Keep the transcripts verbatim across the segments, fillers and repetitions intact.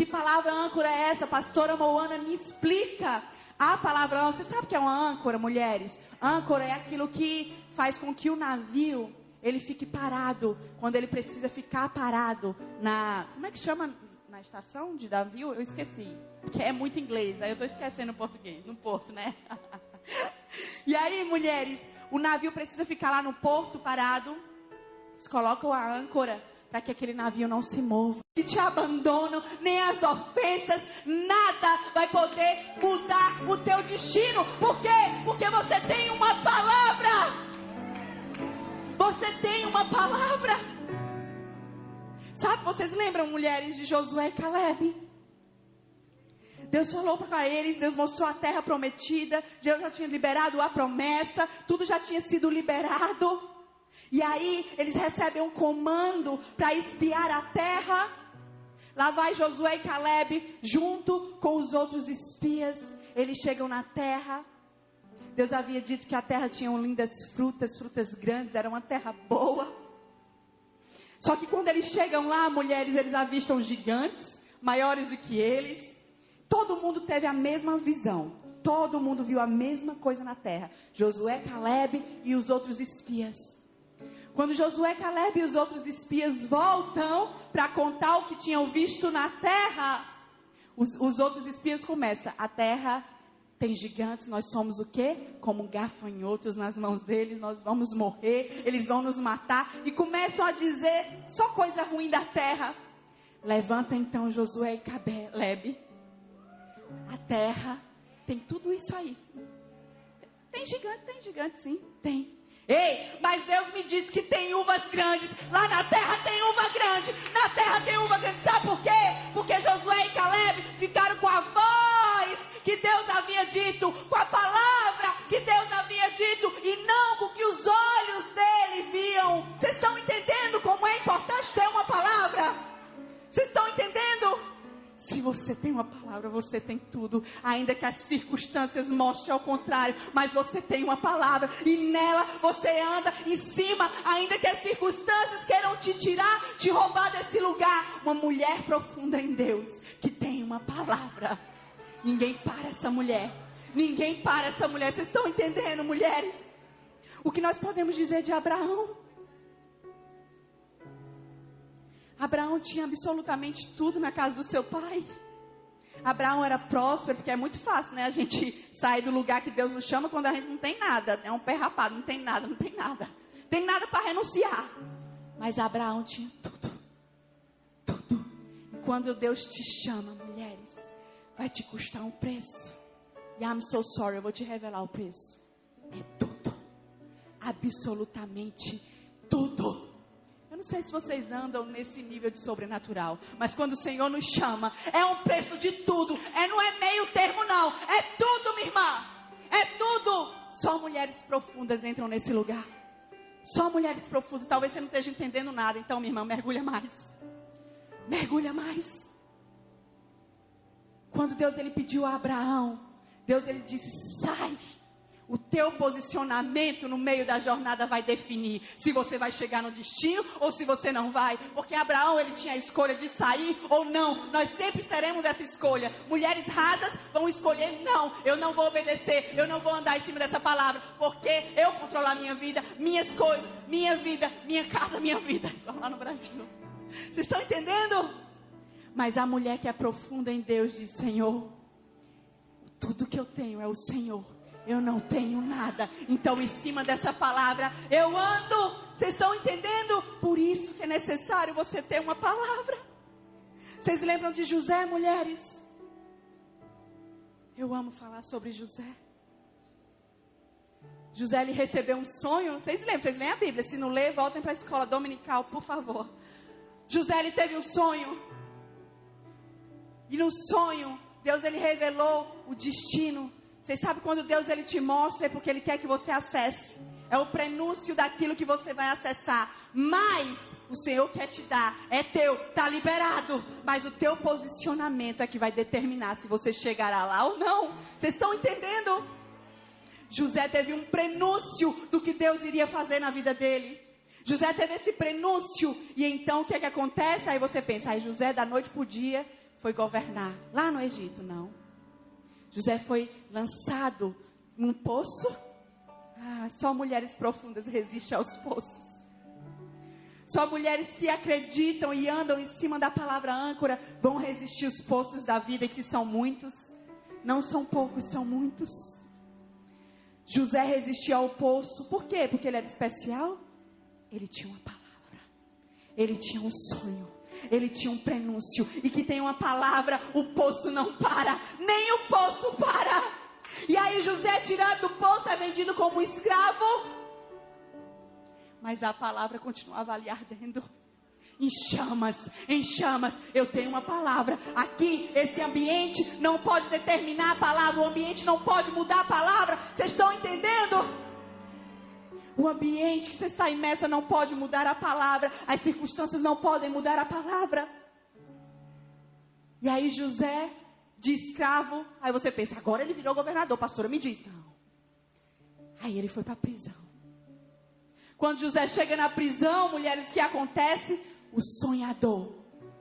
Que palavra âncora é essa? Pastora Moana, me explica. A palavra âncora, você sabe o que é uma âncora, mulheres? Âncora é aquilo que faz com que o navio, ele fique parado, quando ele precisa ficar parado na... Como é que chama na estação de navio? Eu esqueci, porque é muito inglês, aí eu estou esquecendo o português, no porto, né? E aí, mulheres, o navio precisa ficar lá no porto parado, eles colocam a âncora para que aquele navio não se mova. Que te abandonam, nem as ofensas, nada vai poder mudar o teu destino. Por quê? Porque você tem uma palavra. Você tem uma palavra. Sabe, vocês lembram, mulheres, de Josué e Caleb? Deus falou para eles, Deus mostrou a terra prometida, Deus já tinha liberado a promessa, tudo já tinha sido liberado. E aí, eles recebem um comando para espiar a terra. Lá vai Josué e Caleb, junto com os outros espias. Eles chegam na terra. Deus havia dito que a terra tinha lindas frutas, frutas grandes, era uma terra boa. Só que quando eles chegam lá, mulheres, eles avistam gigantes, maiores do que eles. Todo mundo teve a mesma visão. Todo mundo viu a mesma coisa na terra. Josué, Caleb e os outros espias. Quando Josué, Caleb e os outros espias voltam para contar o que tinham visto na terra, os, os outros espias começam: a terra tem gigantes, nós somos o quê? Como gafanhotos nas mãos deles, nós vamos morrer, eles vão nos matar. E começam a dizer só coisa ruim da terra. Levanta então Josué e Caleb. A terra tem tudo isso aí. Tem gigante, tem gigante sim, tem. Ei, mas Deus me disse que tem uvas grandes. Lá na terra tem uva grande. Na terra tem uva grande. Sabe por quê? Porque Josué e Caleb ficaram com a voz que Deus havia dito, com a palavra que Deus havia dito, e não com o que os olhos dele viam. Vocês estão entendendo como é importante ter uma palavra? Vocês estão entendendo? Se você tem uma palavra, você tem tudo. Ainda que as circunstâncias mostrem ao contrário, mas você tem uma palavra, e nela você anda em cima. Ainda que as circunstâncias queiram te tirar, te roubar desse lugar. Uma mulher profunda em Deus, que tem uma palavra. Ninguém para essa mulher. Ninguém para essa mulher. Vocês estão entendendo, mulheres? O que nós podemos dizer de Abraão? Abraão tinha absolutamente tudo na casa do seu pai. Abraão era próspero, porque é muito fácil, né? A gente sair do lugar que Deus nos chama quando a gente não tem nada. É um pé rapado, não tem nada, não tem nada. Tem nada para renunciar. Mas Abraão tinha tudo. Tudo. E quando Deus te chama, mulheres, vai te custar um preço. E I'm so sorry, eu vou te revelar o preço. É tudo. Absolutamente tudo. Eu não sei se vocês andam nesse nível de sobrenatural, mas quando o Senhor nos chama, é um preço de tudo. É, não é meio termo não, é tudo, minha irmã. É tudo. Só mulheres profundas entram nesse lugar. Só mulheres profundas. Talvez você não esteja entendendo nada. Então, minha irmã, mergulha mais. Mergulha mais. Quando Deus ele pediu a Abraão, Deus ele disse: sai. O teu posicionamento no meio da jornada vai definir se você vai chegar no destino ou se você não vai. Porque Abraão, ele tinha a escolha de sair ou não. Nós sempre teremos essa escolha. Mulheres rasas vão escolher: não, eu não vou obedecer, eu não vou andar em cima dessa palavra, porque eu controlo a minha vida, minhas coisas, minha vida, minha casa, minha vida. Vamos lá no Brasil. Vocês estão entendendo? Mas a mulher que é profunda em Deus diz: Senhor, tudo que eu tenho é o Senhor. Eu não tenho nada. Então, em cima dessa palavra, eu ando. Vocês estão entendendo? Por isso que é necessário você ter uma palavra. Vocês lembram de José, mulheres? Eu amo falar sobre José. José, ele recebeu um sonho. Vocês lembram? Vocês leem a Bíblia. Se não lê, voltem para a escola dominical, por favor. José, ele teve um sonho. E no sonho, Deus, ele revelou o destino. Vocês sabem, quando Deus ele te mostra, é porque Ele quer que você acesse. É o prenúncio daquilo que você vai acessar. Mas o Senhor quer te dar. É teu, está liberado. Mas o teu posicionamento é que vai determinar se você chegará lá ou não. Vocês estão entendendo? José teve um prenúncio do que Deus iria fazer na vida dele. José teve esse prenúncio. E então o que é que acontece? Aí você pensa: aí José da noite para o dia foi governar lá no Egito, não. José foi lançado num poço. Ah, só mulheres profundas resistem aos poços. Só mulheres que acreditam e andam em cima da palavra âncora vão resistir os poços da vida, que são muitos. Não são poucos, são muitos. José resistiu ao poço. Por quê? Porque ele era especial? Ele tinha uma palavra. Ele tinha um sonho. Ele tinha um prenúncio. E que tem uma palavra, o poço não para. Nem o poço para. E aí José, tirado do poço, é vendido como escravo. Mas a palavra continuava ali ardendo. Em chamas, em chamas. Eu tenho uma palavra. Aqui, esse ambiente não pode determinar a palavra. O ambiente não pode mudar a palavra. Vocês estão entendendo? O ambiente que você está imersa não pode mudar a palavra. As circunstâncias não podem mudar a palavra. E aí José, de escravo, aí você pensa, agora ele virou governador. Pastora, me diz. Não. Aí ele foi para a prisão. Quando José chega na prisão, mulheres, o que acontece? O sonhador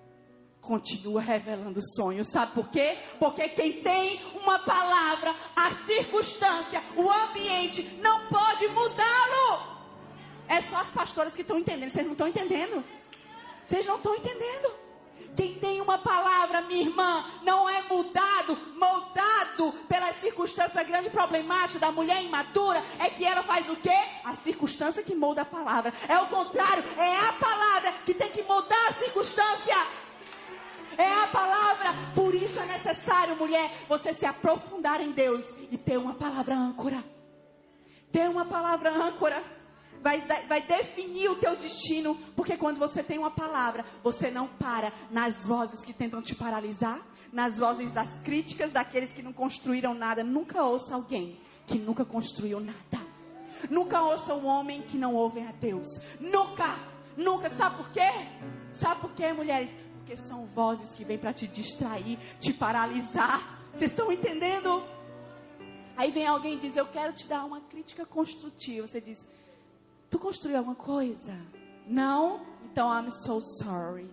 continua revelando sonhos. Sabe por quê? Porque quem tem uma palavra, a circunstância, o ambiente, não pode mudá-lo. É só as pastoras que estão entendendo. Vocês não estão entendendo. Vocês não estão entendendo. Quem tem uma palavra, minha irmã, não é mudado, moldado pelas circunstâncias. A grande problemática da mulher imatura é que ela faz o quê? A circunstância que molda a palavra. É o contrário, é a palavra que tem que moldar a circunstância. É a palavra. Por isso é necessário, mulher, você se aprofundar em Deus e ter uma palavra âncora. Ter uma palavra âncora. Vai, vai definir o teu destino. Porque quando você tem uma palavra, você não para nas vozes que tentam te paralisar, nas vozes das críticas, daqueles que não construíram nada. Nunca ouça alguém que nunca construiu nada. Nunca ouça um homem que não ouve a Deus. Nunca, nunca. Sabe por quê? Sabe por quê, mulheres? Porque são vozes que vêm para te distrair, te paralisar. Vocês estão entendendo? Aí vem alguém e diz, eu quero te dar uma crítica construtiva. Você diz, tu construiu alguma coisa? Não? Então, I'm so sorry.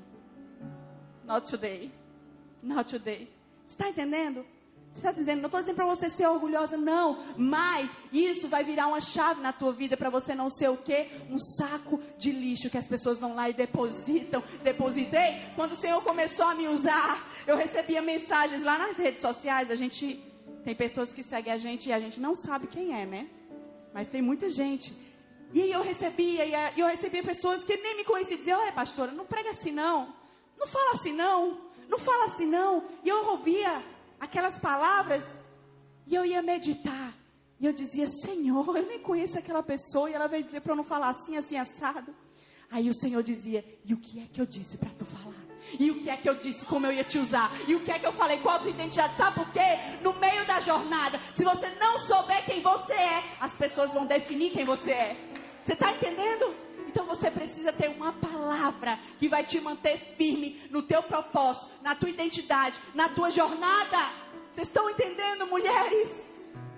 Not today. Not today. Você está entendendo? Você está dizendo, não estou dizendo para você ser orgulhosa, não. Mas isso vai virar uma chave na tua vida para você não ser o quê? Um saco de lixo que as pessoas vão lá e depositam. Depositei. Quando o Senhor começou a me usar, eu recebia mensagens lá nas redes sociais. A gente, tem pessoas que seguem a gente e a gente não sabe quem é, né? Mas tem muita gente. E aí eu recebia, e eu recebia pessoas que nem me conheciam, diziam, olha pastora, não prega assim não, não fala assim não, não fala assim não. E eu ouvia aquelas palavras, e eu ia meditar, e eu dizia, Senhor, eu nem conheço aquela pessoa, e ela veio dizer para eu não falar assim, assim, assado. Aí o Senhor dizia, e o que é que eu disse para tu falar? E o que é que eu disse, como eu ia te usar? E o que é que eu falei, qual a tua identidade? Sabe por quê? No meio da jornada, se você não souber quem você é, as pessoas vão definir quem você é. Você está entendendo? Então você precisa ter uma palavra que vai te manter firme no teu propósito, na tua identidade, na tua jornada. Vocês estão entendendo, mulheres?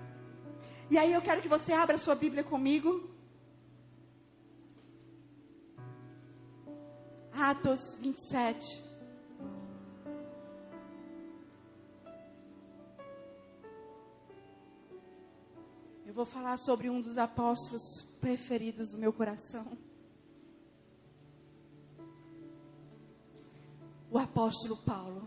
E aí eu quero que você abra a sua Bíblia comigo. Atos vinte e sete. Eu vou falar sobre um dos apóstolos preferidos do meu coração. O apóstolo Paulo.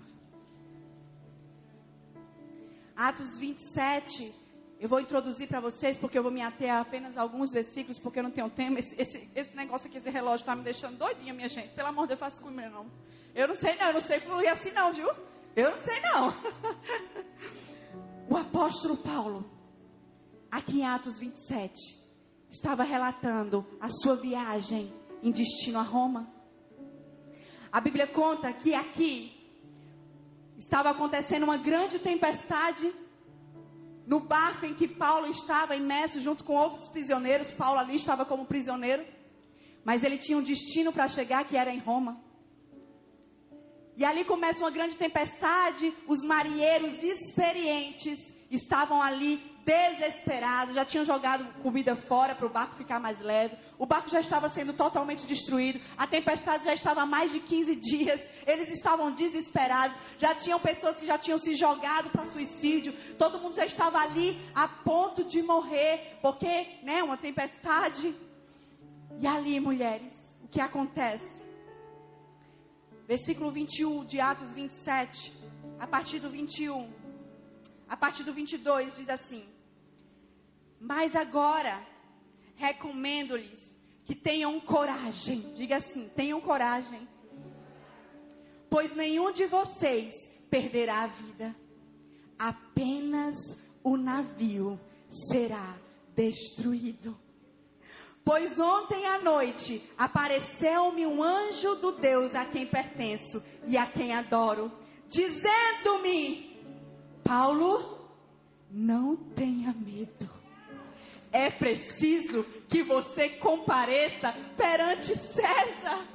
Atos vinte e sete. Eu vou introduzir para vocês, porque eu vou me ater a apenas alguns versículos, porque eu não tenho tempo. Esse, esse, esse negócio aqui, esse relógio está me deixando doidinha, minha gente. Pelo amor de Deus, faça comigo não. Eu não sei não, eu não sei fluir assim não, viu? Eu não sei não. O apóstolo Paulo, aqui em Atos vinte e sete, estava relatando a sua viagem em destino a Roma. A Bíblia conta que aqui estava acontecendo uma grande tempestade no barco em que Paulo estava imerso junto com outros prisioneiros. Paulo ali estava como prisioneiro, mas ele tinha um destino para chegar, que era em Roma. E ali começa uma grande tempestade. Os marinheiros experientes estavam ali desesperados, já tinham jogado comida fora para o barco ficar mais leve. O barco já estava sendo totalmente destruído. A tempestade já estava há mais de quinze dias. Eles estavam desesperados. Já tinham pessoas que já tinham se jogado para suicídio. Todo mundo já estava ali a ponto de morrer, porque, né, uma tempestade. E ali, mulheres, o que acontece? Versículo vinte e um de Atos vinte e sete, a partir do vinte e um, a partir do vinte e dois, diz assim: mas agora recomendo-lhes que tenham coragem. Diga assim: tenham coragem, pois nenhum de vocês perderá a vida, apenas o navio será destruído. Pois ontem à noite apareceu-me um anjo do Deus a quem pertenço e a quem adoro, dizendo-me: Paulo, não tenha medo. É preciso que você compareça perante César.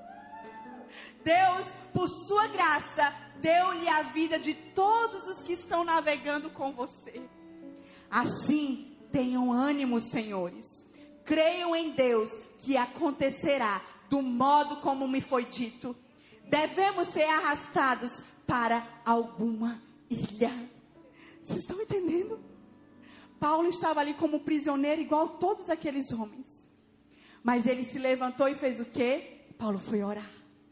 Deus, por sua graça, deu-lhe a vida de todos os que estão navegando com você. Assim, tenham ânimo, senhores. Creiam em Deus que acontecerá do modo como me foi dito. Devemos ser arrastados para alguma ilha. Vocês estão entendendo? Paulo estava ali como prisioneiro igual a todos aqueles homens. Mas ele se levantou e fez o quê? Paulo foi orar.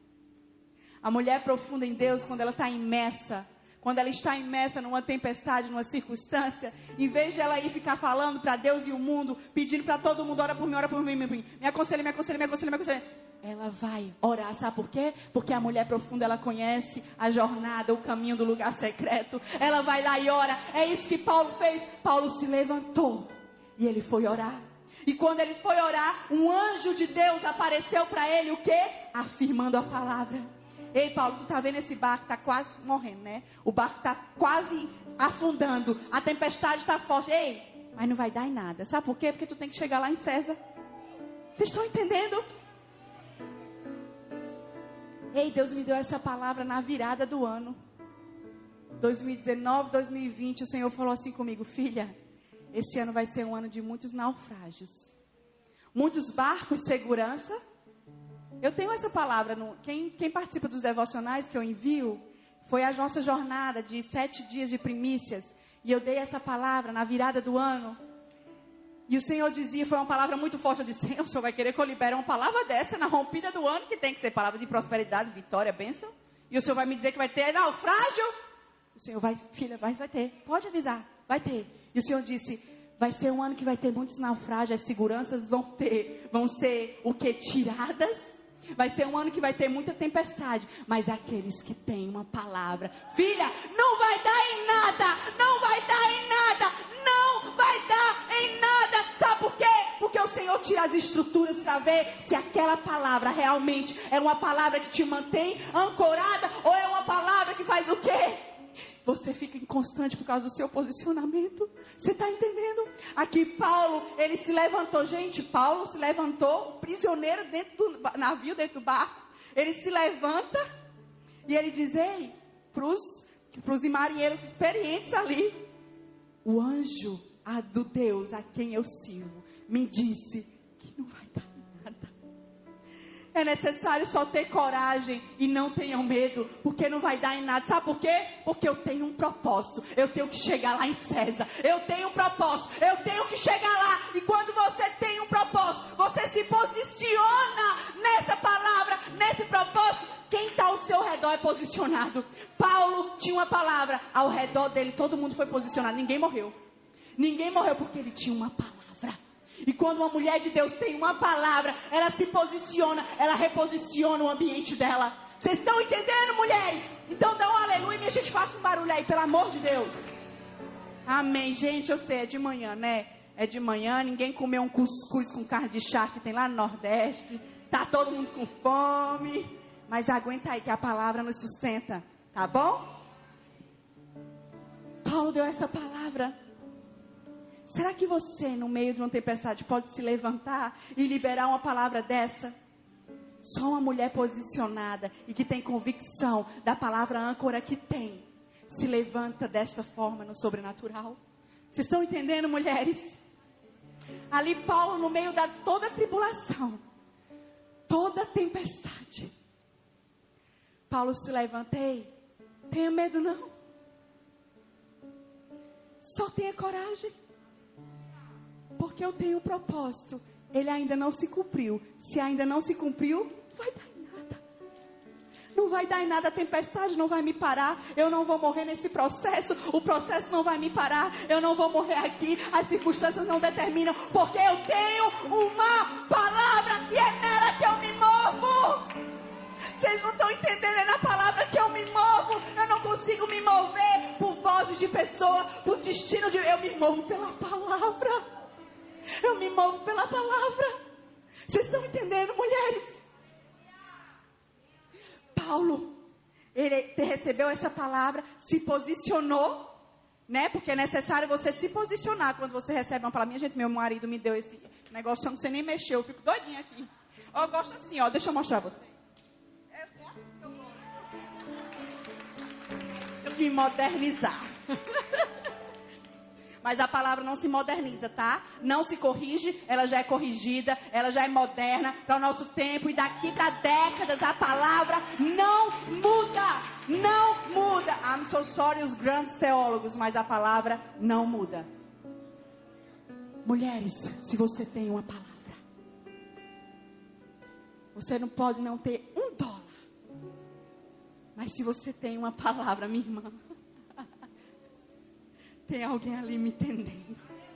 A mulher profunda em Deus, quando ela está imersa, quando ela está imersa numa tempestade, numa circunstância, em vez de ela ir ficar falando para Deus e o mundo, pedindo para todo mundo: ora por mim, ora por mim, me aconselha, me aconselha, me aconselha, me aconselha, ela vai orar. Sabe por quê? Porque a mulher profunda, ela conhece a jornada, o caminho do lugar secreto. Ela vai lá e ora. É isso que Paulo fez. Paulo se levantou e ele foi orar. E quando ele foi orar, um anjo de Deus apareceu para ele, o quê? Afirmando a palavra. Ei, Paulo, tu tá vendo esse barco? Tá quase morrendo, né? O barco tá quase afundando. A tempestade tá forte. Ei, mas não vai dar em nada. Sabe por quê? Porque tu tem que chegar lá em César. Vocês estão entendendo? Ei, Deus me deu essa palavra na virada do ano. dois mil e dezenove, dois mil e vinte, o Senhor falou assim comigo: filha, esse ano vai ser um ano de muitos naufrágios. Muitos barcos, segurança. Eu tenho essa palavra, no, quem, quem participa dos devocionais que eu envio, foi a nossa jornada de sete dias de primícias, e eu dei essa palavra na virada do ano, e o Senhor dizia, foi uma palavra muito forte, eu disse: Senhor, o Senhor vai querer que eu libere uma palavra dessa na rompida do ano, que tem que ser palavra de prosperidade, vitória, bênção, e o Senhor vai me dizer que vai ter naufrágio? O Senhor vai, filha, vai, vai ter, pode avisar, vai ter. E o Senhor disse: vai ser um ano que vai ter muitos naufrágios, as seguranças vão ter, vão ser o que? Tiradas. Vai ser um ano que vai ter muita tempestade, mas aqueles que têm uma palavra, filha, não vai dar em nada, não vai dar em nada, não vai dar em nada. Sabe por quê? Porque o Senhor tira as estruturas para ver se aquela palavra realmente é uma palavra que te mantém ancorada, ou é uma palavra que faz o quê? Você fica inconstante por causa do seu posicionamento. Você está entendendo? Aqui Paulo, ele se levantou. Gente, Paulo se levantou, prisioneiro dentro do navio, dentro do barco. Ele se levanta e ele diz: ei, para os marinheiros experientes ali, o anjo a, do Deus a quem eu sirvo me disse que não vai dar nada. É necessário só ter coragem e não tenham medo, porque não vai dar em nada. Sabe por quê? Porque eu tenho um propósito. Eu tenho que chegar lá em César. Eu tenho um propósito. Eu tenho que chegar lá. E quando você tem um propósito, você se posiciona nessa palavra, nesse propósito. Quem está ao seu redor é posicionado. Paulo tinha uma palavra. Ao redor dele todo mundo foi posicionado. Ninguém morreu. Ninguém morreu porque ele tinha uma palavra. E quando uma mulher de Deus tem uma palavra, ela se posiciona, ela reposiciona o ambiente dela. Vocês estão entendendo, mulheres? Então dá um aleluia e minha gente, faça um barulho aí, pelo amor de Deus. Amém, gente. Eu sei, é de manhã, né? É de manhã, ninguém comeu um cuscuz com carne de charque que tem lá no Nordeste. Tá todo mundo com fome. Mas aguenta aí que a palavra nos sustenta, tá bom? Paulo deu essa palavra. Será que você, no meio de uma tempestade, pode se levantar e liberar uma palavra dessa? Só uma mulher posicionada e que tem convicção da palavra âncora que tem, se levanta desta forma no sobrenatural. Vocês estão entendendo, mulheres? Ali Paulo, no meio da toda a tribulação, toda a tempestade, Paulo se levanta: ei, tenha medo não. Só tenha coragem. Porque eu tenho um propósito. Ele ainda não se cumpriu. Se ainda não se cumpriu, vai dar em nada. Não vai dar em nada, a tempestade não vai me parar. Eu não vou morrer nesse processo. O processo não vai me parar. Eu não vou morrer aqui. As circunstâncias não determinam. Porque eu tenho uma palavra e é nela que eu me movo. Vocês não estão entendendo, é na palavra que eu me movo. Eu não consigo me mover por vozes de pessoa, por destino de... Eu me movo pela palavra. Eu me movo pela palavra. Vocês estão entendendo, mulheres? Paulo, ele recebeu essa palavra, se posicionou, né? Porque é necessário você se posicionar quando você recebe uma palavra. Minha gente, meu marido me deu esse negócio, eu não sei nem mexer, eu fico doidinha aqui. Eu gosto assim, ó, deixa eu mostrar pra você. É assim que eu gosto. Eu vim modernizar. Mas a palavra não se moderniza, tá? Não se corrige, ela já é corrigida, ela já é moderna para o nosso tempo. E daqui para décadas a palavra não muda, não muda. I'm so sorry os grandes teólogos, mas a palavra não muda. Mulheres, se você tem uma palavra, você não pode não ter um dólar. Mas se você tem uma palavra, minha irmã, tem alguém ali me entendendo.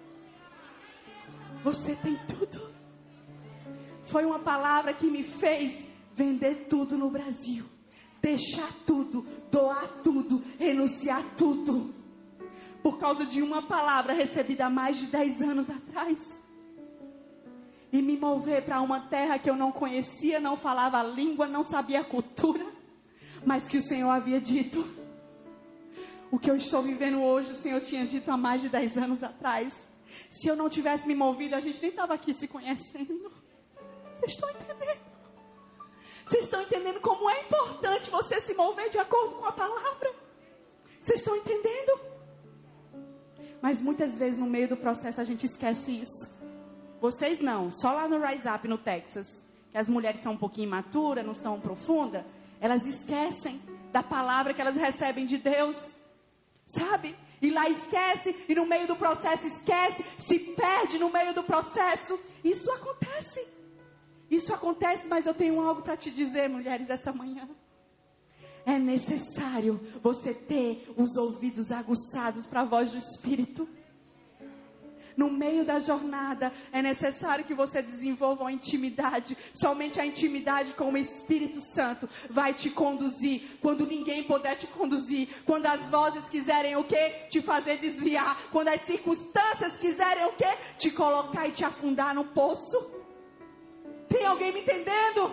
Você tem tudo. Foi uma palavra que me fez vender tudo no Brasil. Deixar tudo, doar tudo, renunciar tudo. Por causa de uma palavra recebida há mais de dez anos atrás. E me mover para uma terra que eu não conhecia, não falava a língua, não sabia a cultura. Mas que o Senhor havia dito. O que eu estou vivendo hoje, o Senhor tinha dito há mais de dez anos atrás. Se eu não tivesse me movido, a gente nem estava aqui se conhecendo. Vocês estão entendendo? Vocês estão entendendo como é importante você se mover de acordo com a palavra? Vocês estão entendendo? Mas muitas vezes no meio do processo a gente esquece isso. Vocês não, só lá no Rise Up no Texas, que as mulheres são um pouquinho imaturas, não são profundas, elas esquecem da palavra que elas recebem de Deus. Sabe? E lá esquece, e no meio do processo esquece, se perde no meio do processo. Isso acontece. Isso acontece, mas eu tenho algo para te dizer, mulheres, essa manhã. É necessário você ter os ouvidos aguçados para a voz do Espírito. No meio da jornada, é necessário que você desenvolva uma intimidade. Somente a intimidade com o Espírito Santo vai te conduzir. Quando ninguém puder te conduzir. Quando as vozes quiserem o quê? Te fazer desviar. Quando as circunstâncias quiserem o quê? Te colocar e te afundar no poço. Tem alguém me entendendo?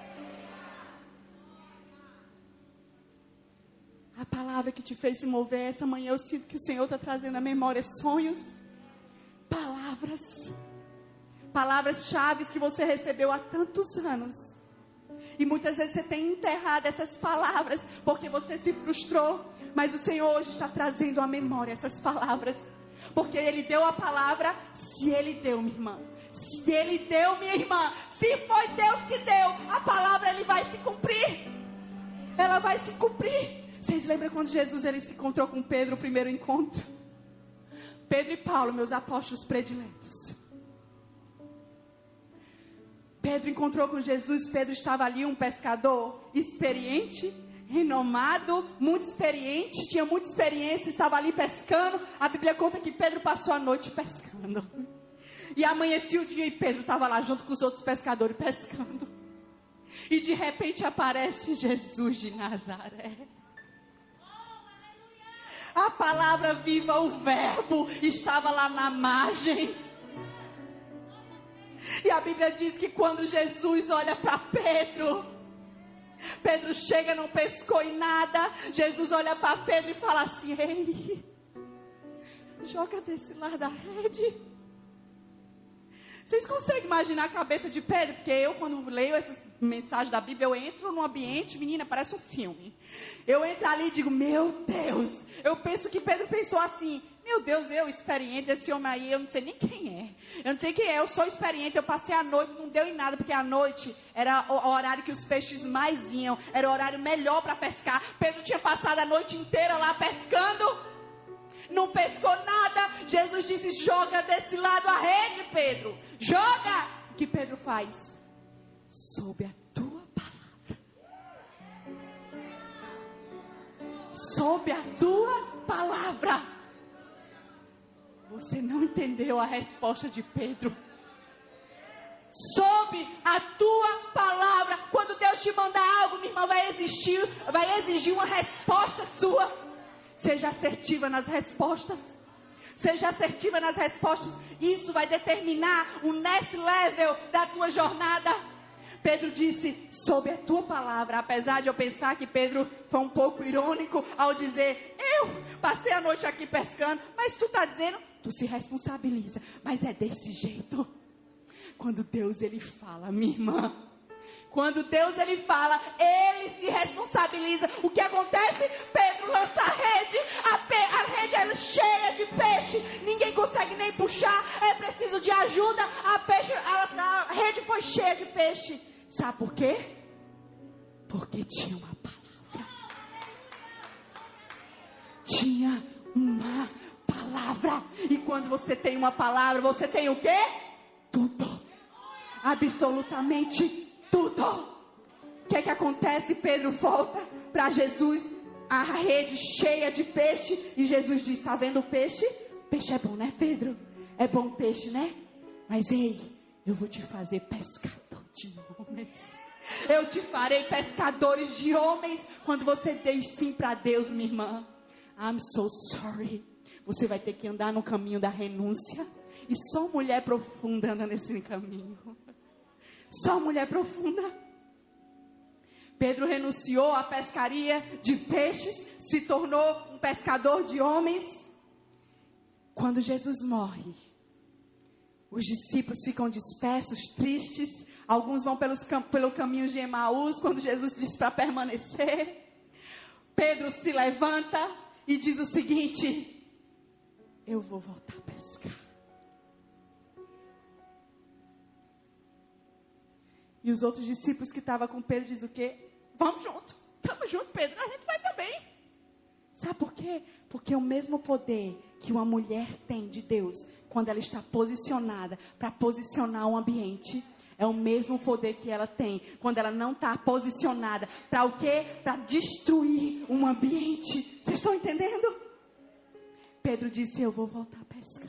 A palavra que te fez se mover essa manhã, eu sinto que o Senhor está trazendo à memória sonhos. Palavras, palavras chaves que você recebeu há tantos anos. E muitas vezes você tem enterrado essas palavras porque você se frustrou. Mas o Senhor hoje está trazendo à memória essas palavras. Porque Ele deu a palavra, se Ele deu, minha irmã. Se Ele deu, minha irmã. Se foi Deus que deu, a palavra Ele vai se cumprir. Ela vai se cumprir. Vocês lembram quando Jesus ele se encontrou com Pedro no primeiro encontro? Pedro e Paulo, meus apóstolos prediletos. Pedro encontrou com Jesus. Pedro estava ali, um pescador experiente, renomado, muito experiente, tinha muita experiência, estava ali pescando. A Bíblia conta que Pedro passou a noite pescando. E amanhecia o dia e Pedro estava lá junto com os outros pescadores pescando. E de repente aparece Jesus de Nazaré. A palavra viva, o verbo, estava lá na margem. E a Bíblia diz que quando Jesus olha para Pedro, Pedro chega, não pescou em nada. Jesus olha para Pedro e fala assim: ei, joga desse lado da rede. Vocês conseguem imaginar a cabeça de Pedro? Porque eu, quando leio essas mensagens da Bíblia, eu entro num ambiente, menina, parece um filme. Eu entro ali e digo, meu Deus. Eu penso que Pedro pensou assim, meu Deus, eu experiente, esse homem aí, eu não sei nem quem é. Eu não sei quem é, eu sou experiente, eu passei a noite, não deu em nada, porque a noite era o horário que os peixes mais vinham, era o horário melhor para pescar. Pedro tinha passado a noite inteira lá pescando. Não pescou nada. Jesus disse, joga desse lado a rede, Pedro. Joga. O que Pedro faz? Sob a tua palavra. Sob a tua palavra. Você não entendeu a resposta de Pedro. Sob a tua palavra. Quando Deus te mandar algo, minha irmã, vai exigir, vai exigir uma resposta sua. Seja assertiva nas respostas. Seja assertiva nas respostas. Isso vai determinar o next level da tua jornada. Pedro disse, sob a tua palavra. Apesar de eu pensar que Pedro foi um pouco irônico ao dizer, eu passei a noite aqui pescando. Mas tu está dizendo, tu se responsabiliza. Mas é desse jeito. Quando Deus ele fala, minha irmã. Quando Deus ele fala, ele se responsabiliza. O que acontece? Pedro lança a rede, a, pe a rede é cheia de peixe, ninguém consegue nem puxar, é preciso de ajuda. A, peixe, a, a rede foi cheia de peixe. Sabe por quê? Porque tinha uma palavra. Tinha uma palavra. E quando você tem uma palavra, você tem o quê? Tudo. Absolutamente tudo. O que é que acontece? Pedro volta para Jesus, a rede cheia de peixe, e Jesus diz, está vendo o peixe? Peixe é bom, né, Pedro? É bom peixe, né? Mas ei, eu vou te fazer pescador de homens. Eu te farei pescadores de homens. Quando você diz sim para Deus, minha irmã, I'm so sorry. Você vai ter que andar no caminho da renúncia. E só mulher profunda anda nesse caminho. Só mulher profunda. Pedro renunciou à pescaria de peixes, se tornou um pescador de homens. Quando Jesus morre, os discípulos ficam dispersos, tristes. Alguns vão pelos, pelo caminho de Emaús, quando Jesus diz para permanecer. Pedro se levanta e diz o seguinte, eu vou voltar a pescar. E os outros discípulos que estavam com Pedro dizem o quê? Vamos junto. Vamos junto, Pedro. A gente vai também. Sabe por quê? Porque o mesmo poder que uma mulher tem de Deus, quando ela está posicionada para posicionar um ambiente, é o mesmo poder que ela tem quando ela não está posicionada para o quê? Para destruir um ambiente. Vocês estão entendendo? Pedro disse, eu vou voltar a pescar.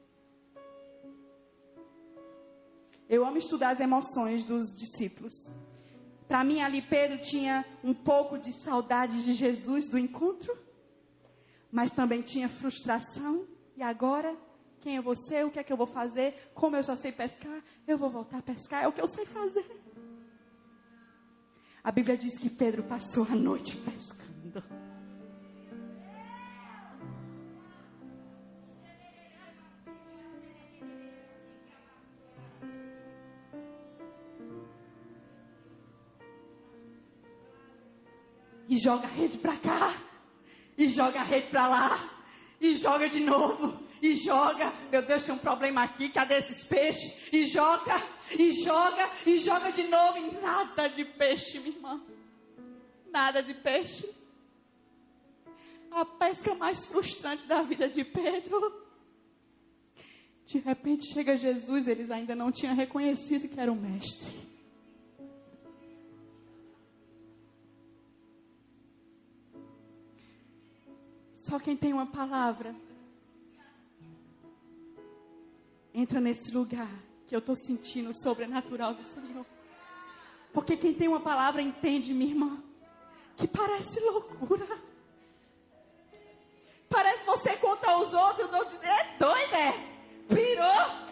Eu amo estudar as emoções dos discípulos. Para mim ali Pedro tinha um pouco de saudade de Jesus, do encontro. Mas também tinha frustração. E agora, quem é você? O que é que eu vou fazer? Como eu só sei pescar? Eu vou voltar a pescar, é o que eu sei fazer. A Bíblia diz que Pedro passou a noite pescando. E joga a rede para cá, e joga a rede para lá, e joga de novo, e joga. Meu Deus, tem um problema aqui, cadê esses peixes? E joga, e joga, e joga de novo, e nada de peixe, minha irmã. Nada de peixe. A pesca mais frustrante da vida de Pedro. De repente chega Jesus, eles ainda não tinham reconhecido que era o mestre. Só quem tem uma palavra entra nesse lugar que eu estou sentindo o sobrenatural do Senhor. Porque quem tem uma palavra entende, minha irmã, que parece loucura. Parece você contar aos outros, é doido, é? Pirou?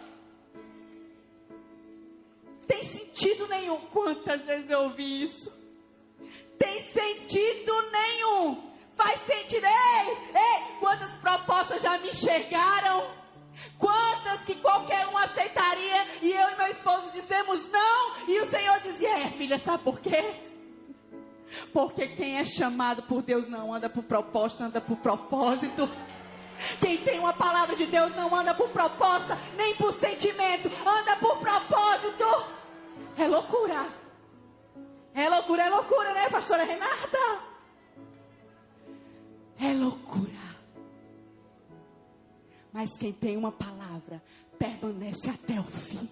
Tem sentido nenhum. Quantas vezes eu ouvi isso? Tem sentido nenhum. Faz sentido, ei, ei, quantas propostas já me chegaram, quantas coisas que qualquer um aceitaria, e eu e meu esposo dizemos não, e o Senhor dizia, é filha, sabe por quê? Porque quem é chamado por Deus não anda por proposta, anda por propósito. Quem tem uma palavra de Deus não anda por proposta, nem por sentimento, anda por propósito. É loucura. É loucura, é loucura, né, pastora Renata? É loucura. Mas quem tem uma palavra permanece até o fim.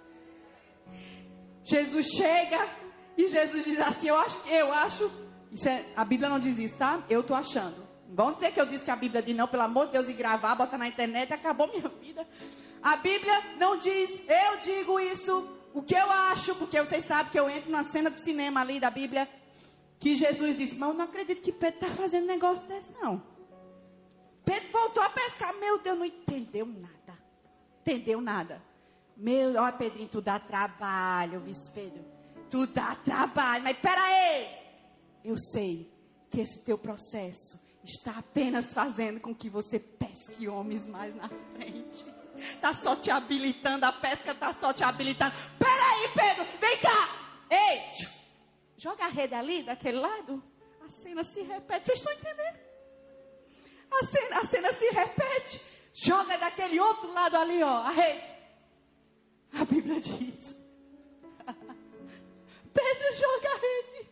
Jesus chega e Jesus diz assim, eu acho, eu acho, isso é, a Bíblia não diz isso, tá? Eu tô achando. Vão dizer que eu disse que a Bíblia diz não, pelo amor de Deus, e gravar, botar na internet, acabou minha vida. A Bíblia não diz, eu digo isso, o que eu acho, porque vocês sabem que eu entro na cena do cinema ali da Bíblia, que Jesus disse, mas eu não acredito que Pedro está fazendo negócio desse não. Pedro voltou a pescar, meu Deus, não entendeu nada. Entendeu nada. Meu, ó Pedrinho, tu dá trabalho, vice Pedro. Tu dá trabalho, mas peraí. Eu sei que esse teu processo está apenas fazendo com que você pesque homens mais na frente. Está só te habilitando, a pesca está só te habilitando. Peraí, Pedro, vem cá. Ei, joga a rede ali, daquele lado. A cena se repete, vocês estão entendendo? A cena, a cena se repete. Joga daquele outro lado ali, ó, a rede. A Bíblia diz. Pedro joga a rede.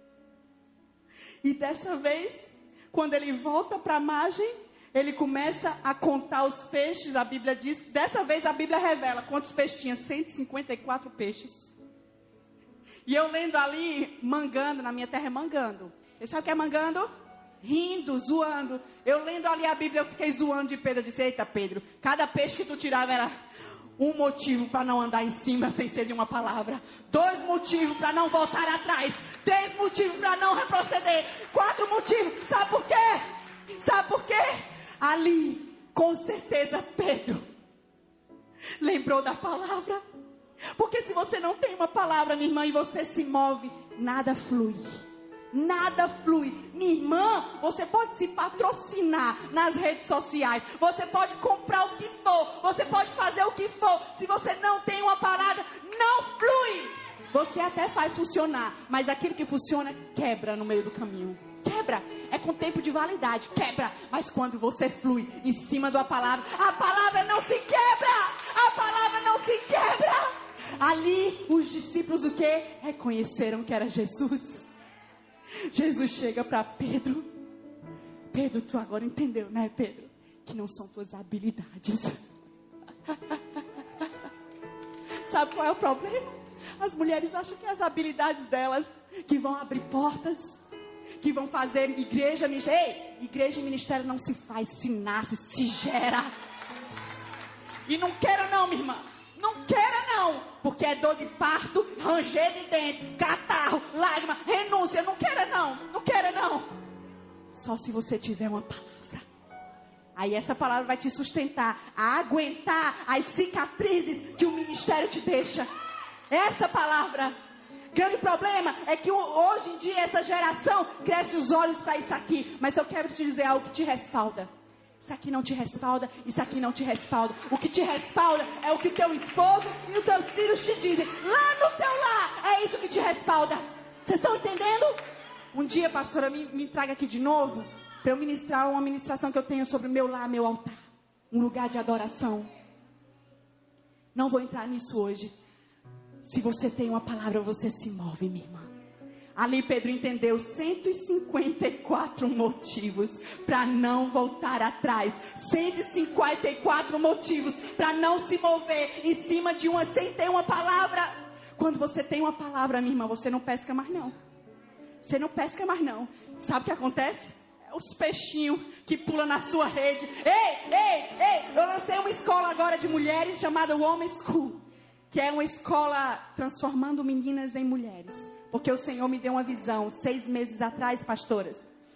E dessa vez, quando ele volta para a margem, ele começa a contar os peixes. A Bíblia diz, dessa vez a Bíblia revela quantos peixes tinha, cento e cinquenta e quatro peixes. E eu lendo ali, mangando, na minha terra é mangando. Você sabe o que é mangando? Rindo, zoando. Eu lendo ali a Bíblia, eu fiquei zoando de Pedro. Eu disse, eita Pedro, cada peixe que tu tirava era um motivo para não andar em cima sem ser de uma palavra. Dois motivos para não voltar atrás. Três motivos para não retroceder. Quatro motivos. Sabe por quê? Sabe por quê? Ali, com certeza, Pedro lembrou da palavra. Porque se você não tem uma palavra, minha irmã, e você se move, nada flui. Nada flui. Minha irmã, você pode se patrocinar nas redes sociais. Você pode comprar o que for. Você pode fazer o que for. Se você não tem uma parada, não flui. Você até faz funcionar, mas aquilo que funciona, quebra no meio do caminho. Quebra. É com tempo de validade. Quebra. Mas quando você flui em cima da palavra, a palavra não se quebra. A palavra não se quebra. Ali, os discípulos o quê? Reconheceram que era Jesus. Jesus chega para Pedro. Pedro, tu agora entendeu, né, Pedro? Que não são tuas habilidades. Sabe qual é o problema? As mulheres acham que as habilidades delas que vão abrir portas, que vão fazer igreja, ei, igreja e ministério não se faz, se nasce, se gera. E não quero não, minha irmã. Não queira não, porque é dor de parto, ranger de dente, catarro, lágrima, renúncia. Não queira não, não queira não. Só se você tiver uma palavra. Aí essa palavra vai te sustentar a aguentar as cicatrizes que o ministério te deixa. Essa palavra. Grande problema é que hoje em dia essa geração cresce os olhos para isso aqui. Mas eu quero te dizer algo que te respalda. Isso aqui não te respalda, isso aqui não te respalda. O que te respalda é o que teu esposo e os teus filhos te dizem. Lá no teu lar, é isso que te respalda. Vocês estão entendendo? Um dia, pastora, me, me traga aqui de novo para eu ministrar uma ministração que eu tenho sobre o meu lar, meu altar. Um lugar de adoração. Não vou entrar nisso hoje. Se você tem uma palavra, você se move, minha irmã. Ali Pedro entendeu cento e cinquenta e quatro motivos para não voltar atrás. cento e cinquenta e quatro motivos para não se mover em cima de uma, sem ter uma palavra. Quando você tem uma palavra, minha irmã, você não pesca mais não. Você não pesca mais não. Sabe o que acontece? É os peixinhos que pulam na sua rede. Ei, ei, ei, eu lancei uma escola agora de mulheres chamada Woman School, que é uma escola transformando meninas em mulheres. Porque o Senhor me deu uma visão, seis meses atrás, pastoras.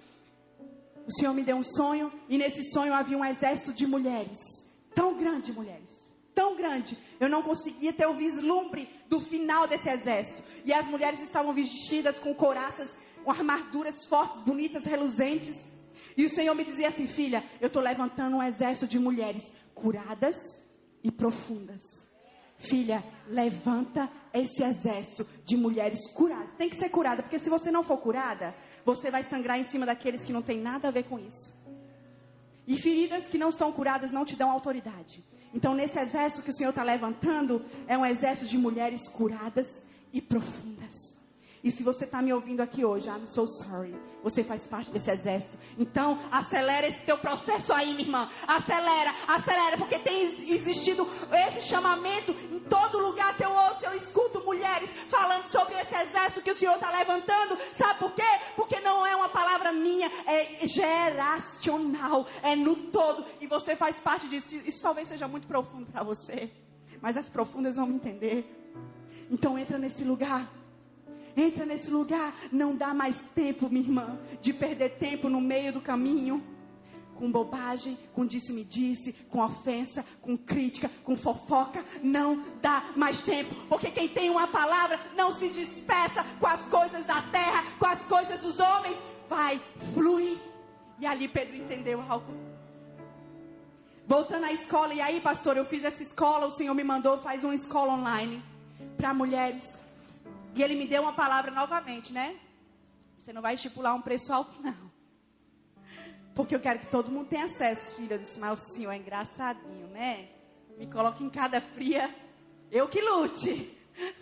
O Senhor me deu um sonho, e nesse sonho havia um exército de mulheres. Tão grande, mulheres. Tão grande. Eu não conseguia ter o vislumbre do final desse exército. E as mulheres estavam vestidas com couraças, com armaduras fortes, bonitas, reluzentes. E o Senhor me dizia assim, filha, eu estou levantando um exército de mulheres curadas, e profundas. Filha, levanta esse exército de mulheres curadas. Tem que ser curada, porque se você não for curada, você vai sangrar em cima daqueles que não tem nada a ver com isso. E feridas que não estão curadas não te dão autoridade. Então, nesse exército que o Senhor está levantando, é um exército de mulheres curadas e profundas. E se você está me ouvindo aqui hoje, I'm so sorry, você faz parte desse exército. Então, acelera esse teu processo aí, minha irmã. Acelera, acelera, porque tem existido esse chamamento em todo lugar que eu ouço, eu escuto mulheres falando sobre esse exército que o Senhor está levantando. Sabe por quê? Porque não é uma palavra minha, é geracional, é no todo. E você faz parte disso. Isso talvez seja muito profundo para você, mas as profundas vão me entender. Então, entra nesse lugar. Entra nesse lugar, não dá mais tempo, minha irmã, de perder tempo no meio do caminho, com bobagem, com disse-me-disse, com ofensa, com crítica, com fofoca. Não dá mais tempo, porque quem tem uma palavra não se dispersa com as coisas da terra, com as coisas dos homens, vai fluir. E ali Pedro entendeu algo. Voltando à escola, e aí, pastor, eu fiz essa escola, o Senhor me mandou, faz uma escola online para mulheres. E ele me deu uma palavra novamente, né? Você não vai estipular um preço alto, não. Porque eu quero que todo mundo tenha acesso, filha. Eu disse, mas o Senhor é engraçadinho, né? Me coloca em cada fria, eu que lute.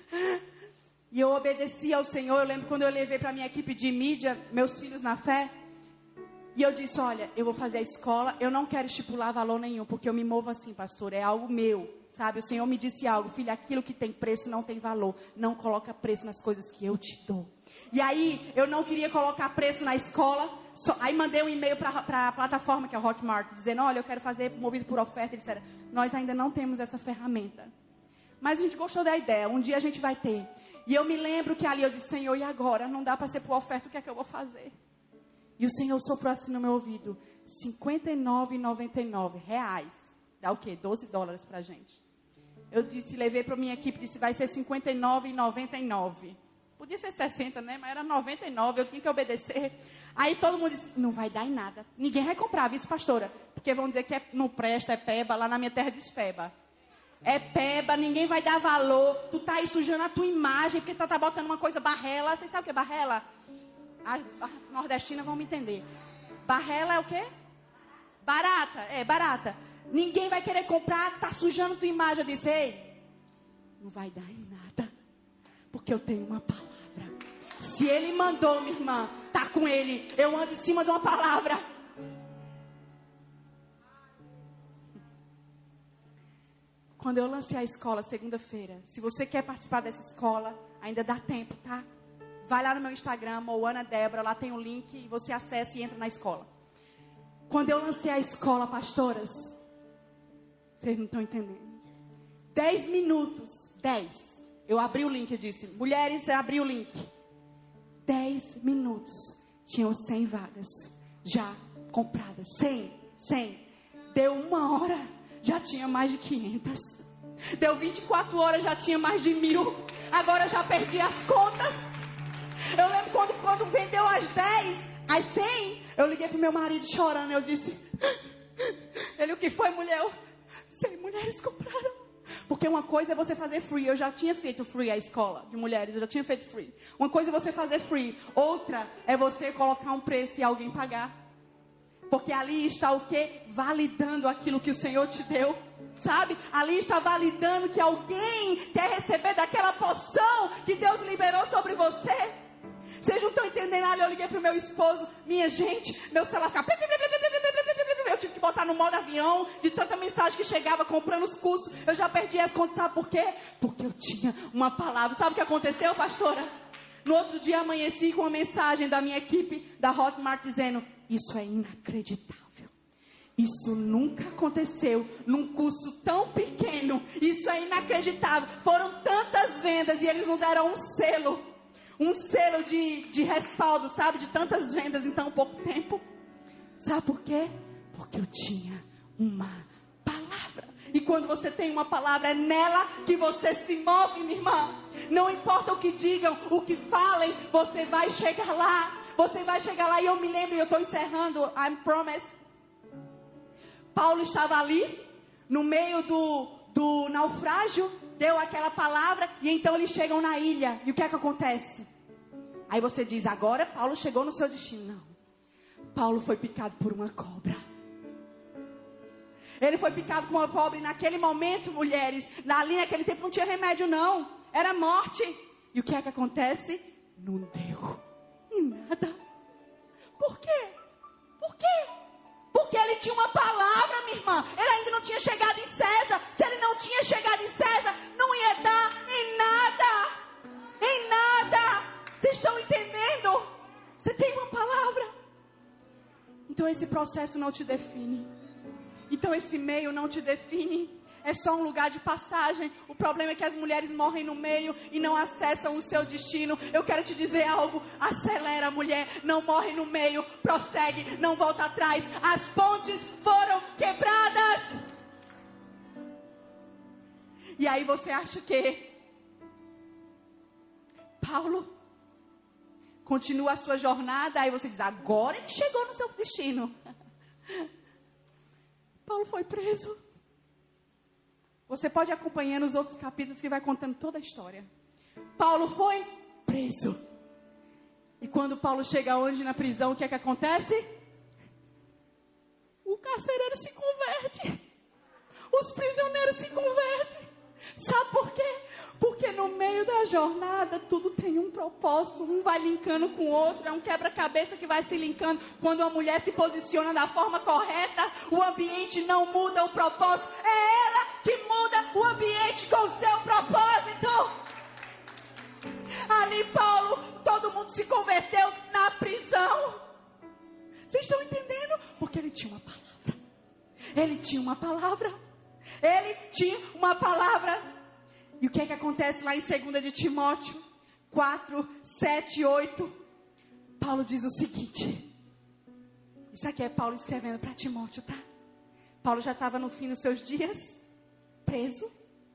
E eu obedeci ao Senhor. Eu lembro quando eu levei para a minha equipe de mídia, meus filhos na fé. E eu disse, olha, eu vou fazer a escola. Eu não quero estipular valor nenhum, porque eu me movo assim, pastor. É algo meu. Sabe, o Senhor me disse algo, filha, aquilo que tem preço não tem valor. Não coloca preço nas coisas que eu te dou. E aí, eu não queria colocar preço na escola. Só, aí mandei um e-mail para a plataforma, que é o Hotmart, dizendo, olha, eu quero fazer movido por oferta. Eles disseram, nós ainda não temos essa ferramenta. Mas a gente gostou da ideia, um dia a gente vai ter. E eu me lembro que ali eu disse, Senhor, e agora? Não dá para ser por oferta, o que é que eu vou fazer? E o Senhor soprou assim no meu ouvido, cinquenta e nove reais e noventa e nove centavos reais. Dá o quê? doze dólares pra gente. Eu disse, levei para minha equipe, disse, vai ser cinquenta e nove reais e noventa e nove centavos. Podia ser sessenta, né? Mas era noventa e nove, eu tinha que obedecer. Aí todo mundo disse, não vai dar em nada. Ninguém vai comprar, vice pastora. Porque vão dizer que é, não presta, é peba, lá na minha terra diz peba. É peba, ninguém vai dar valor. Tu tá aí sujando a tua imagem, porque tu tá botando uma coisa barrela. Vocês sabem o que é barrela? As nordestinas vão me entender. Barrela é o quê? Barata, é barata. Ninguém vai querer comprar, tá sujando tua imagem. Eu disse, ei, não vai dar em nada, porque eu tenho uma palavra. Se ele mandou, minha irmã, tá com ele. Eu ando em cima de uma palavra. Quando eu lancei a escola, segunda-feira, se você quer participar dessa escola, ainda dá tempo, tá? Vai lá no meu Instagram, Moana Débora, lá tem o link, e você acessa e entra na escola. Quando eu lancei a escola, pastoras, vocês não estão entendendo. Dez minutos, dez. Eu abri o link e disse, mulheres, eu abri o link. Dez minutos, tinham cem vagas já compradas. Cem, cem. Deu uma hora, já tinha mais de quinhentas. Deu vinte e quatro horas, já tinha mais de mil. Agora já perdi as contas. Eu lembro quando, quando vendeu as dez, as cem, eu liguei pro meu marido chorando. Eu disse, ele, o que foi, mulher? Eu, cem mulheres compraram. Porque uma coisa é você fazer free. Eu já tinha feito free a escola de mulheres. Eu já tinha feito free. Uma coisa é você fazer free. Outra é você colocar um preço e alguém pagar. Porque ali está o quê? Validando aquilo que o Senhor te deu. Sabe? Ali está validando que alguém quer receber daquela porção que Deus liberou sobre você. Vocês não estão entendendo nada. Eu liguei pro meu esposo. Minha gente, meu celular ficava... Eu tive que botar no modo avião, de tanta mensagem que chegava comprando os cursos. Eu já perdi as contas, sabe por quê? Porque eu tinha uma palavra. Sabe o que aconteceu, pastora? No outro dia amanheci com uma mensagem da minha equipe da Hotmart dizendo, isso é inacreditável. Isso nunca aconteceu num curso tão pequeno. Isso é inacreditável. Foram tantas vendas e eles não deram um selo. Um selo de, de respaldo, sabe? De tantas vendas em tão pouco tempo. Sabe por quê? Porque eu tinha uma palavra. E quando você tem uma palavra, é nela que você se move, minha irmã. Não importa o que digam, o que falem, você vai chegar lá. Você vai chegar lá. E eu me lembro, e eu estou encerrando, I promise. Paulo estava ali, no meio do, do naufrágio, deu aquela palavra, e então eles chegam na ilha. E o que é que acontece? Aí você diz, agora Paulo chegou no seu destino. Não. Paulo foi picado por uma cobra. Ele foi picado por uma cobra, e naquele momento, mulheres, ali naquele tempo não tinha remédio não. Era morte. E o que é que acontece? Não deu em nada. Por quê? Por quê? Porque ele tinha uma palavra, minha irmã. Ele ainda não tinha chegado em César. Se ele não tinha chegado em César, não ia dar em nada. Em nada. Vocês estão entendendo? Você tem uma palavra. Então esse processo não te define. Então esse meio não te define. É só um lugar de passagem. O problema é que as mulheres morrem no meio e não acessam o seu destino. Eu quero te dizer algo. Acelera, mulher. Não morre no meio. Prossegue. Não volta atrás. As pontes foram quebradas. E aí você acha que Paulo continua a sua jornada. Aí você diz, agora ele chegou no seu destino. Paulo foi preso. Você pode acompanhar nos outros capítulos que vai contando toda a história. Paulo foi preso. E quando Paulo chega onde na prisão, o que é que acontece? O carcereiro se converte. Os prisioneiros se convertem. Sabe por quê? Porque no meio da jornada tudo tem um propósito. Um vai linkando com o outro. É um quebra-cabeça que vai se linkando. Quando uma mulher se posiciona da forma correta, o ambiente não muda o propósito. É ela que muda o ambiente com o seu propósito. Ali Paulo, todo mundo se converteu na prisão. Vocês estão entendendo? Porque ele tinha uma palavra. Ele tinha uma palavra. Ele tinha uma palavra. E o que é que acontece lá em segunda de Timóteo quatro, sete e oito? Paulo diz o seguinte. Isso aqui é Paulo escrevendo para Timóteo, tá? Paulo já estava no fim dos seus dias, preso.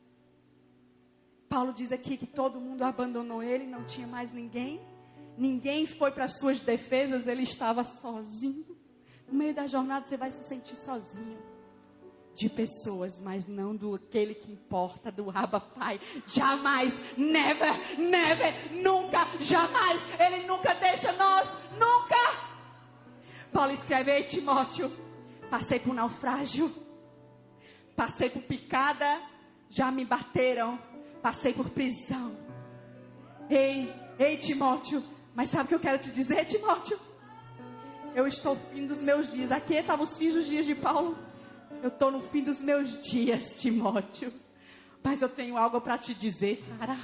Paulo diz aqui que todo mundo abandonou ele, não tinha mais ninguém. Ninguém foi para as suas defesas, ele estava sozinho. No meio da jornada você vai se sentir sozinho. De pessoas, mas não do aquele que importa, do Abba Pai. Jamais, never, never, nunca, jamais. Ele nunca deixa nós, nunca. Paulo escreve, ei Timóteo, passei por naufrágio, passei por picada, já me bateram, passei por prisão. Ei, ei Timóteo, mas sabe o que eu quero te dizer, Timóteo? Eu estou no fim dos meus dias. Aqui estavam os fins dos dias de Paulo. Eu estou no fim dos meus dias, Timóteo. Mas eu tenho algo para te dizer, cara.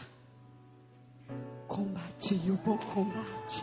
Combati o bom combate.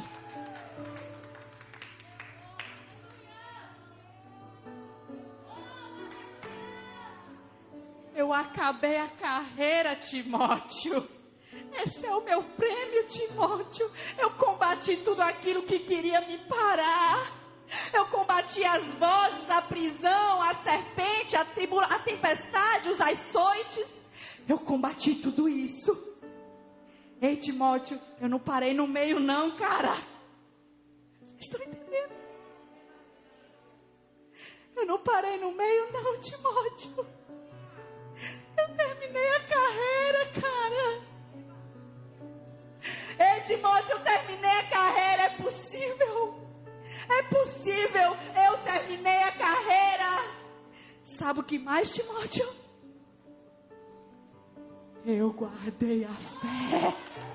Eu acabei a carreira, Timóteo. Esse é o meu prêmio, Timóteo. Eu combati tudo aquilo que queria me parar. Eu combati as vozes, a prisão, a serpente, a, tribula, a tempestade, os açoites. Eu combati tudo isso. Ei, Timóteo, eu não parei no meio não, cara. Vocês estão entendendo? Eu não parei no meio não, Timóteo. Eu terminei a carreira, cara. Ei, Timóteo, eu terminei a carreira, é possível. É possível, eu terminei a carreira. Sabe o que mais, Timóteo? Eu guardei a fé.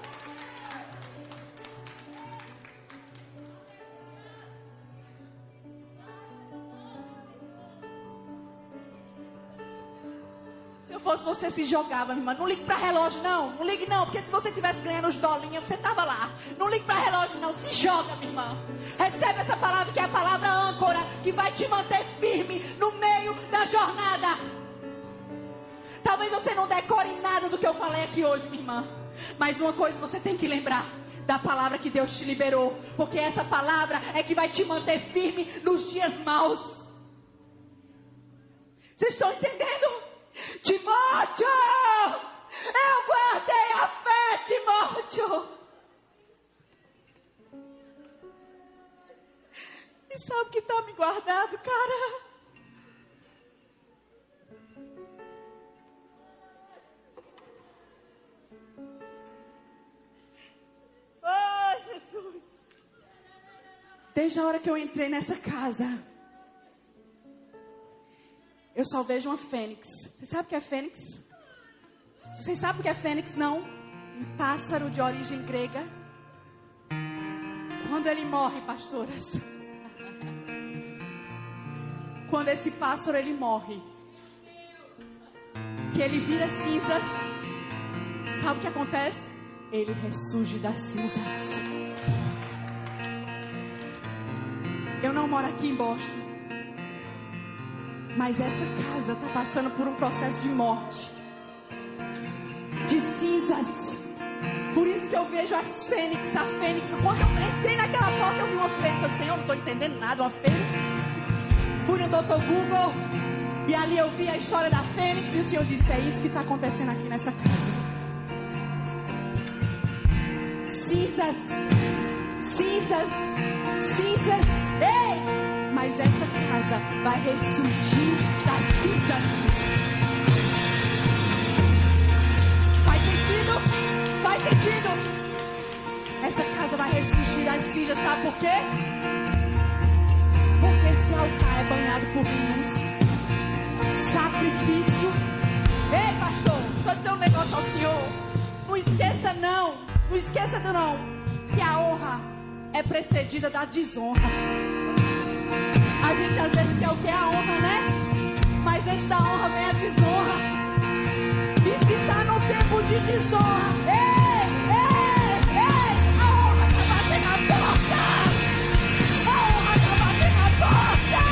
Se eu fosse você, se jogava, minha irmã. Não ligue para relógio, não. Não ligue, não. Porque se você tivesse ganhando os dolinhos, você estava lá. Não ligue para relógio, não. Se joga, minha irmã. Recebe essa palavra, que é a palavra âncora, que vai te manter firme no meio da jornada. Talvez você não decore nada do que eu falei aqui hoje, minha irmã. Mas uma coisa você tem que lembrar. Da palavra que Deus te liberou. Porque essa palavra é que vai te manter firme nos dias maus. Vocês estão entendendo? Timóteo, eu guardei a fé, Timóteo. E sabe o que está me guardado, cara? Desde a hora que eu entrei nessa casa, eu só vejo uma fênix. Você sabe o que é fênix? Vocês sabem o que é fênix, não? Um pássaro de origem grega. Quando ele morre, pastoras, quando esse pássaro ele morre, que ele vira cinzas, sabe o que acontece? Ele ressurge das cinzas. Eu não moro aqui em Boston, mas essa casa está passando por um processo de morte, de cinzas. Por isso que eu vejo as fênix, a fênix. Quando eu entrei naquela porta, eu vi uma fênix. Eu disse, Senhor, não estou entendendo nada, uma fênix. Fui no doutor Google e ali eu vi a história da fênix. E o Senhor disse, é isso que está acontecendo aqui nessa casa. Cinzas, cinzas, cinzas. Ei! Mas essa casa vai ressurgir das cinzas. Faz sentido? Faz sentido? Essa casa vai ressurgir das cinzas, sabe por quê? Porque esse altar é banhado por renúncia, sacrifício. Ei, pastor, só dizer um negócio ao Senhor. Não esqueça não, não esqueça do não, que a honra é precedida da desonra. A gente às vezes quer o que é a honra, né? Mas antes da honra vem a desonra. E se está no tempo de desonra, ei, ei, ei, a honra está batendo a porta. A honra está batendo a porta.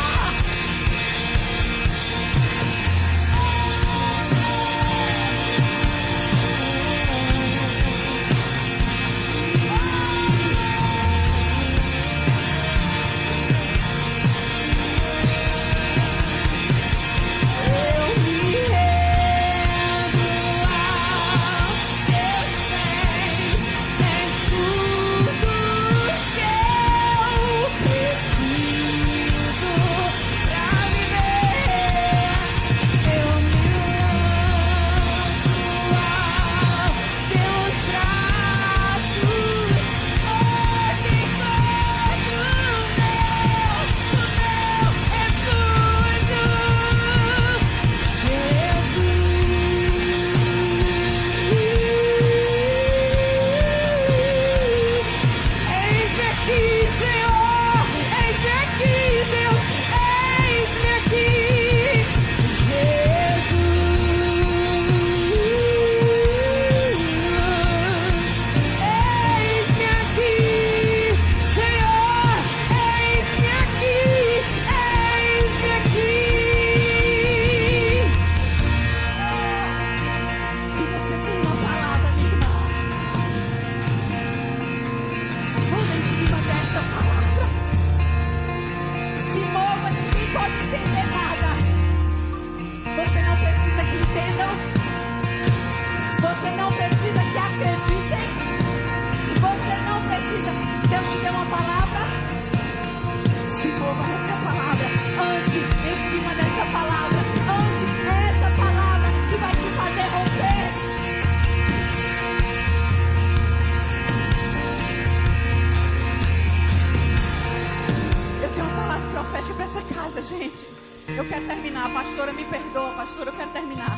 Eu quero terminar, pastora, me perdoa, pastora, eu quero terminar.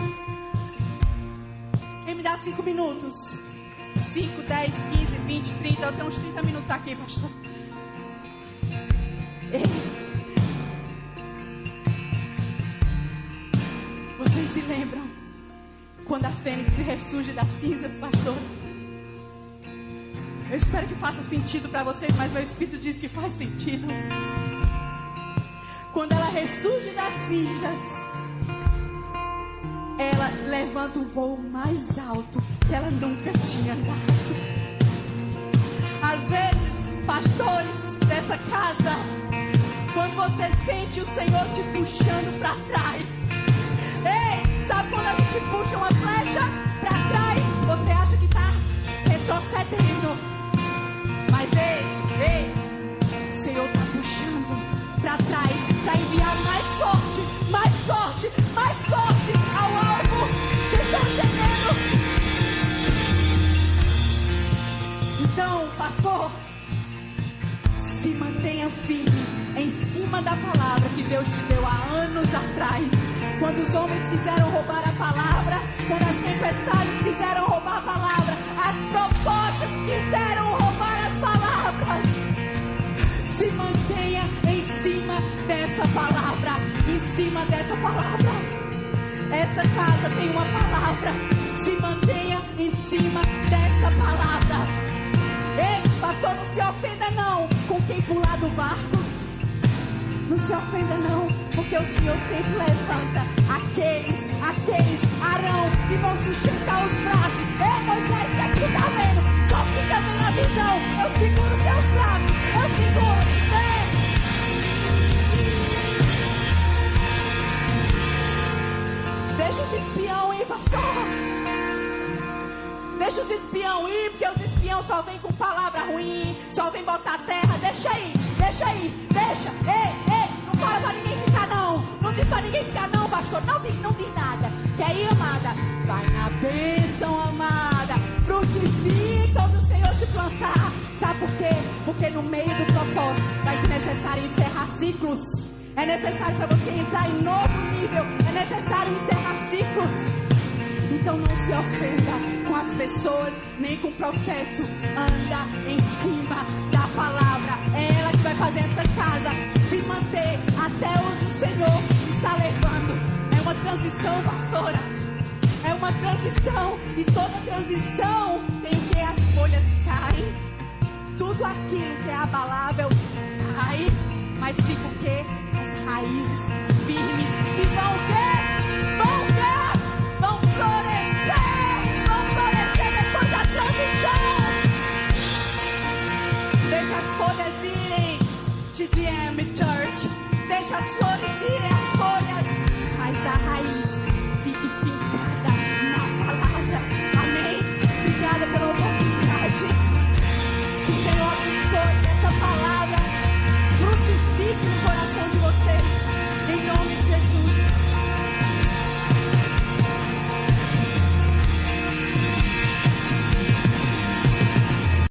Quem me dá cinco minutos? cinco, dez, quinze, vinte, trinta. Eu tenho uns trinta minutos aqui, pastor. Ei. Vocês se lembram quando a fênix ressurge das cinzas, pastor? Eu espero que faça sentido para vocês, mas meu espírito diz que faz sentido. Quando ela ressurge das cinzas, ela levanta o voo mais alto que ela nunca tinha andado. Às vezes, pastores dessa casa, quando você sente o Senhor te puxando para trás, ei, sabe quando a gente puxa uma flecha para trás, você acha que está retrocedendo, mas ei, ei, o Senhor está puxando para trás, para enviar mais sorte, mais sorte, mais sorte ao alvo. Vocês estão entendendo? Então, pastor, se mantenha firme. anos atrás. Quando os homens quiseram roubar a palavra, quando as tempestades quiseram roubar a palavra, as propostas quiseram roubar as palavras. Se mantenha em cima dessa palavra, em cima dessa palavra. Essa casa tem uma palavra. Se mantenha em cima dessa palavra. Ei, pastor, não se ofenda não com quem pular do barco. Não se ofenda não, porque o Senhor sempre levanta aqueles, aqueles, Arão, que vão sustentar os braços. Ei, Moisés, que aqui tá vendo? Só fica vendo a visão. Eu seguro teus braços, eu seguro. Vem. Deixa os espião ir, pastor. Deixa os espião ir, porque os espião só vêm com palavra ruim, só vêm botar terra. Deixa aí, deixa aí, deixa. Ei, ei, não fala pra ninguém ficar não. Não diz pra ninguém ficar não, pastor. Não diz, não diz nada. Quer ir, amada? Vai na bênção, amada. Frutifica onde o Senhor te plantar. Sabe por quê? Porque no meio do propósito vai ser necessário encerrar ciclos. É necessário para você entrar em novo nível. É necessário encerrar ciclos. Então não se ofenda com as pessoas, nem com o processo. Anda em cima da palavra. É ela que vai fazer essa casa se manter até onde o Senhor está levando. É uma transição, pastora. É uma transição. E toda transição tem o que? As folhas caem. Tudo aquilo que é abalável cai. Mas fica o que? As raízes